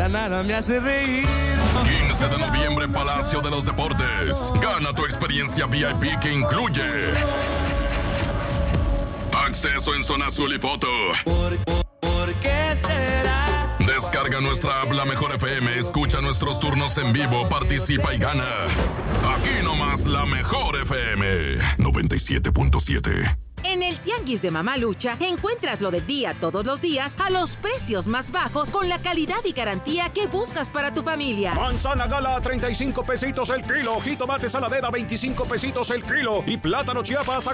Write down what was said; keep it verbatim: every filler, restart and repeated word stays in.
ya nada me hace reír. quince de noviembre, Palacio de los Deportes. Gana tu experiencia V I P que incluye acceso en zona azul y foto. ¿Por, por, por qué será? Descarga nuestra app La Mejor F M, escucha nuestros turnos en vivo, participa y gana. Aquí nomás La Mejor F M noventa y siete punto siete. En el Tianguis de Mamalucha encuentras lo del día todos los días a los precios más bajos con la calidad y garantía que buscas para tu familia. Manzana Gala a treinta y cinco pesitos el kilo, jitomate saladera veinticinco pesitos el kilo y plátano Chiapas a